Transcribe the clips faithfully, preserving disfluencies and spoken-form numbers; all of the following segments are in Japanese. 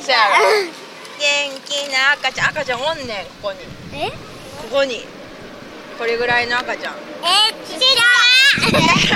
そうやろ。元気な赤ちゃん、赤ちゃんおんねん、ここに。 え？ ここに。これぐらいの赤ちゃん。 え、ちら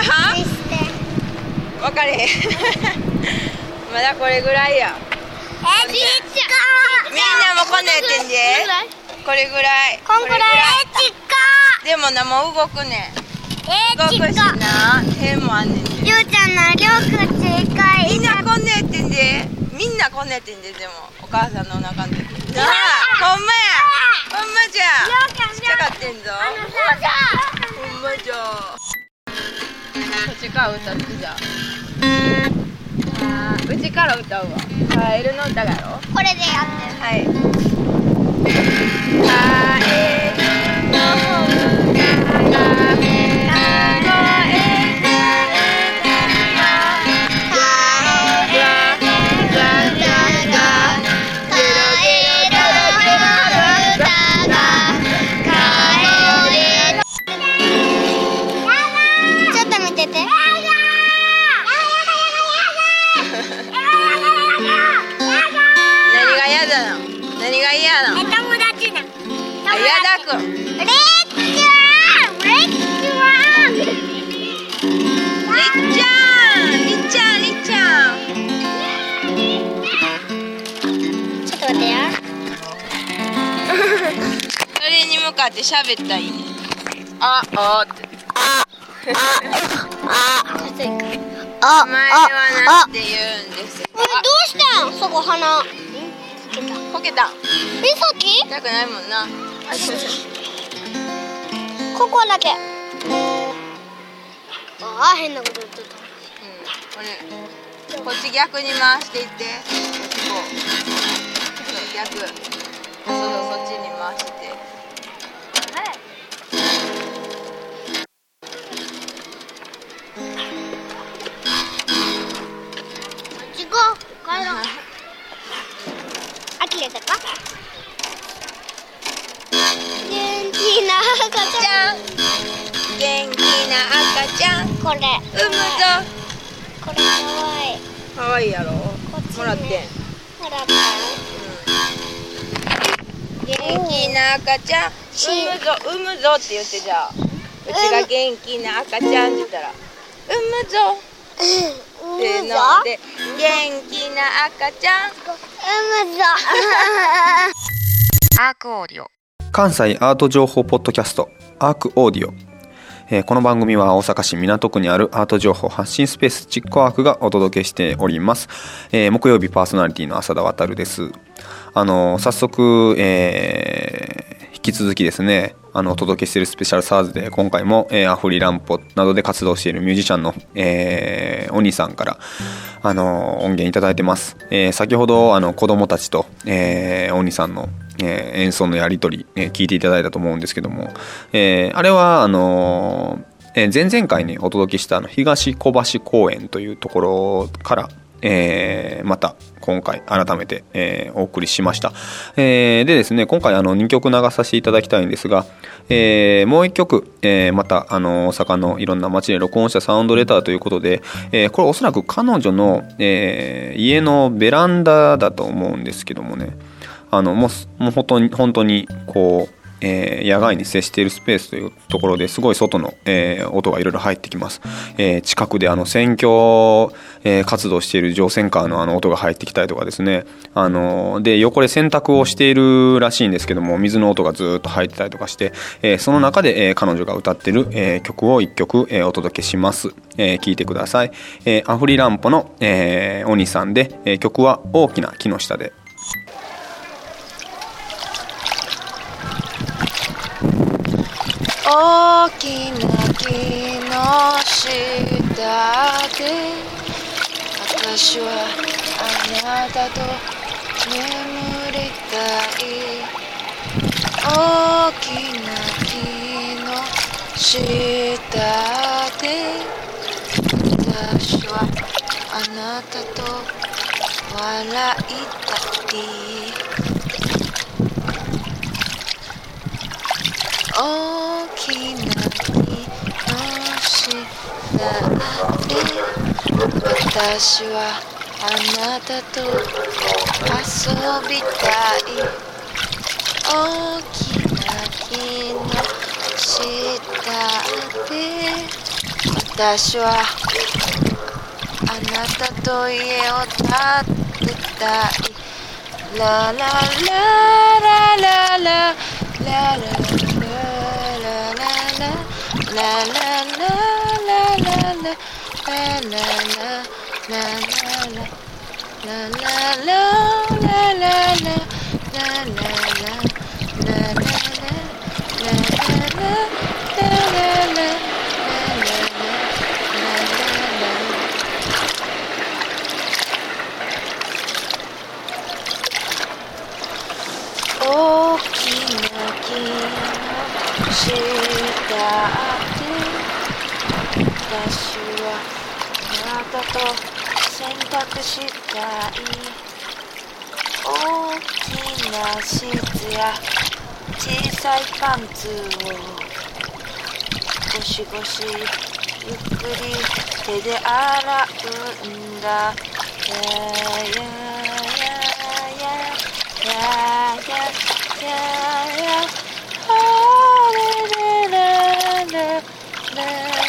分かれへん。まだこれぐらいや。 え、ちっちゃみんなもこんなんやってんで。これぐらい。 こんぐらい。え、ちっかでもな、もう動くねん。 え、 動くしちっかな。手もあんねんで。 りょうちゃんな、りょうくちっかい。 みんなこんなんやってんで。みんなこんなんやってんで、でもお母さんのお腹で。なあ、ほんまや。ほんまじゃ。ちっちゃかってんぞ。ほんまじゃ。こっちから歌ってじゃあ。あー、うちから歌うわ。カエルの歌だろ。 これでやってる。 はい。カエルの歌が聞こえてるよ。カエルの歌がカエルの歌がカエル。 ちょっと見てて。 何が嫌だの？何が嫌なの？ え、友達だ。 あ、嫌だくん。 レッチャーレッチャーりっちゃん、りっちゃん、りっちゃん。 ちょっと待ってや。 それに向かって喋ったらいいね。あ、あって。 あ、 お前はなんて言うんですか？ これどうしたん？そこ鼻。 こけた。 え、さっき？ 痛くないもんな。 ここだけ。ああ、変なこと言ってた。 うん、これ、こっち逆に回していって。こっちこう。そう、逆。そうそう、そっちに回して。 行こう。帰ろう。あきれたか？元気な赤ちゃん。 元気な赤ちゃん。 これ。 産むぞ。 これかわいい。 かわいいやろ。 こっちねもらってん。 もらった。 元気な赤ちゃん。産むぞ、産むぞって言ってじゃあ。うちが元気な赤ちゃんって言ったら。産むぞ。 産せーのむぞ。 で元気な赤ちゃん。 産むぞ。 アークオーディオ。 関西アート情報ポッドキャストアークオーディオ、えー、この番組は大阪市港区にあるアート情報発信スペースチッコアークがお届けしております。えー、木曜日パーソナリティの浅田渉です。あのー、早速、えー、引き続きですね、あのお届けしているスペシャルサーズで今回も、えー、アフリランポなどで活動しているミュージシャンの、えー、お兄さんからあの音源いただいてます。えー、先ほどあの子供たちと、えー、お兄さんのえー、演奏のやり取り、えー、聞いていただいたと思うんですけども、えー、あれはあのーえー、前々回にお届けしたあの東小橋公園というところから、えー、また今回改めて、えー、お送りしました。えー、でですね、今回あのにきょく流させていただきたいんですが、えー、もういっきょく、えー、またあの大阪のいろんな街で録音したサウンドレターということで、えー、これおそらく彼女の、えー、家のベランダだと思うんですけどもね、あのもう、もう本当に本当にこう、えー、野外に接しているスペースというところですごい外の、えー、音がいろいろ入ってきます。えー、近くであの選挙、えー、活動している乗船カーのあの音が入ってきたりとかですね、あので横で洗濯をしているらしいんですけども、水の音がずっと入ってたりとかして、えー、その中で、えー、彼女が歌っている、えー、曲をいっきょく、えー、お届けします。えー、聞いてください。えー、アフリランポの、えー、お兄さんで、えー、曲は大きな木の下で。 大きな木の下で私はあなたと眠りたい。大きな木の下で私はあなたと笑いたい。大きな木の下で私はあなたと遊遊びたい大きな木の下で私はあなたと家を建てたいラララララララララララララララ大きな木の下で私はあなたと洗濯したい大きなシーツや小さいパンツをゴシゴシゆっくり手で洗うんだややややややややあれれれれれ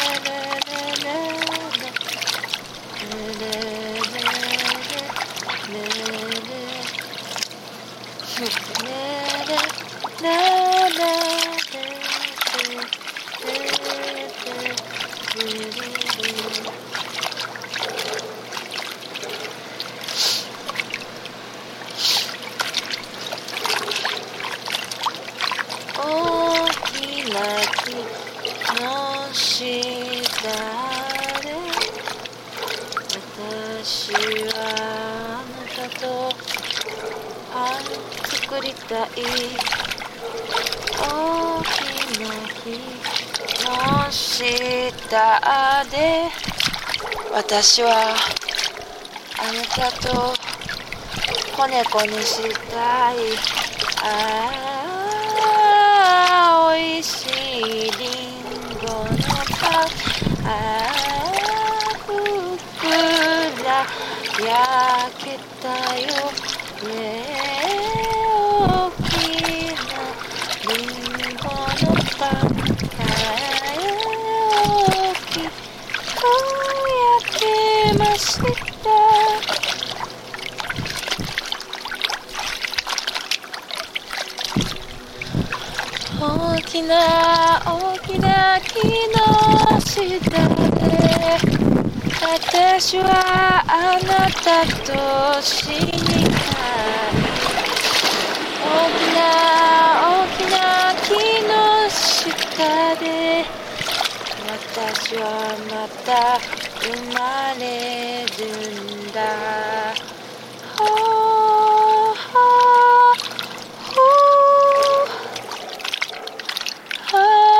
大きな木の下で私はあなたとパン作りたい大きな木の下で私はあなたと子猫にしたいああ美味しいリンゴのパンああふっくら焼けたよね大きなリンゴのパンああ大きく焼けました大きな大きな木の下で私はあなたと死にたい大きな大きな木の下で私はまた生まれるんだほーほーほー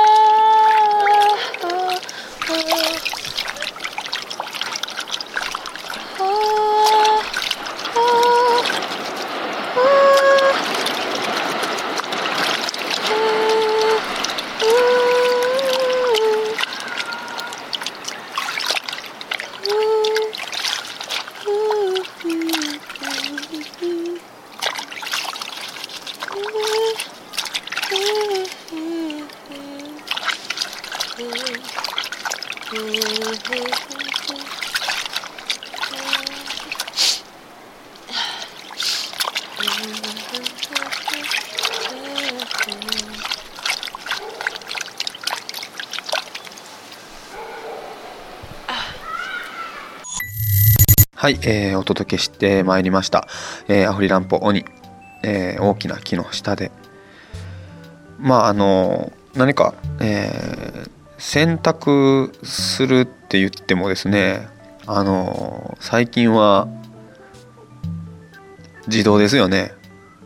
はい、えー、お届けしてまいりました、えー、アフリランポ鬼、えー、大きな木の下でまああの何か、えー、洗濯するって言ってもですねあの最近は自動ですよね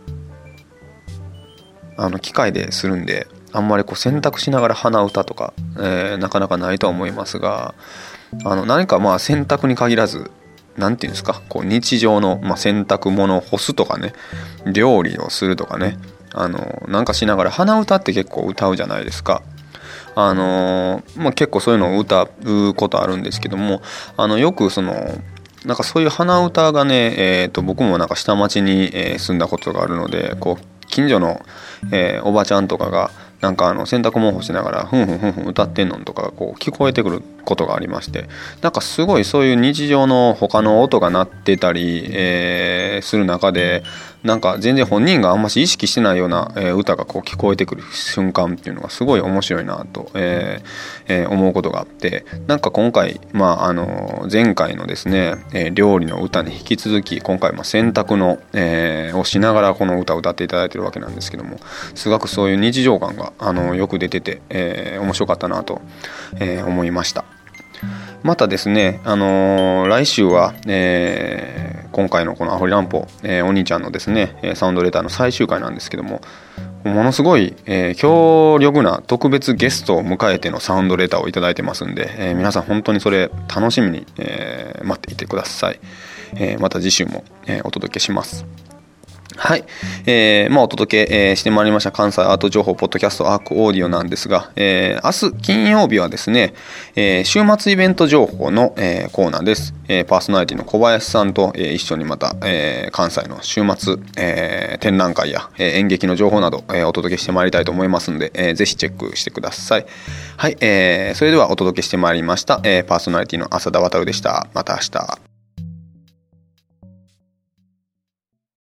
あの機械でするんであんまりこう洗濯しながら鼻歌とか、えー、なかなかないとは思いますがあの何かまあ洗濯に限らずなんていうんですかこう日常の、まあ、洗濯物を干すとかね料理をするとかねあのなんかしながら鼻歌って結構歌うじゃないですかあの、まあ、結構そういうのを歌うことあるんですけどもあのよくそのなんかそういう鼻歌がね、えー、と僕もなんか下町に、えー住んだことがあるので、こう近所の、えーおばちゃんとかがなんかあの洗濯物干しながらふんふんふんふん歌ってんのとかがこう聞こえてくることがありまして、なんかすごいそういう日常の他の音が鳴ってたり、えーする中で、なんか全然本人があんまし意識してないような、えー歌がこう聞こえてくる瞬間っていうのがすごい面白いなと、えーえー思うことがあって、なんか今回、まあ、あの前回のですね、えー料理の歌に引き続き今回まあ洗濯の、えーをしながらこの歌を歌っていただいてるわけなんですけども、すごくそういう日常感があのよく出てて、えー面白かったなと、えー思いました。またですね、あのー来週は、えー今回のこのアホリランポ、えーお兄ちゃんのですねサウンドレターの最終回なんですけども、ものすごい、えー強力な特別ゲストを迎えてのサウンドレターをいただいてますんで、えー皆さん本当にそれ楽しみに、えー待っていてください。えーまた次週も、えーお届けします。はい、えーまあ、お届け、えーしてまいりました関西アート情報ポッドキャストアークオーディオなんですが、えー明日金曜日はですね、えー週末イベント情報の、えーコーナーです。えーパーソナリティの小林さんと、えー一緒にまた、えー関西の週末、えー展覧会や、えー演劇の情報など、えーお届けしてまいりたいと思いますので、えーぜひチェックしてください。はい、えーそれではお届けしてまいりました、えーパーソナリティの浅田渉でした。また明日。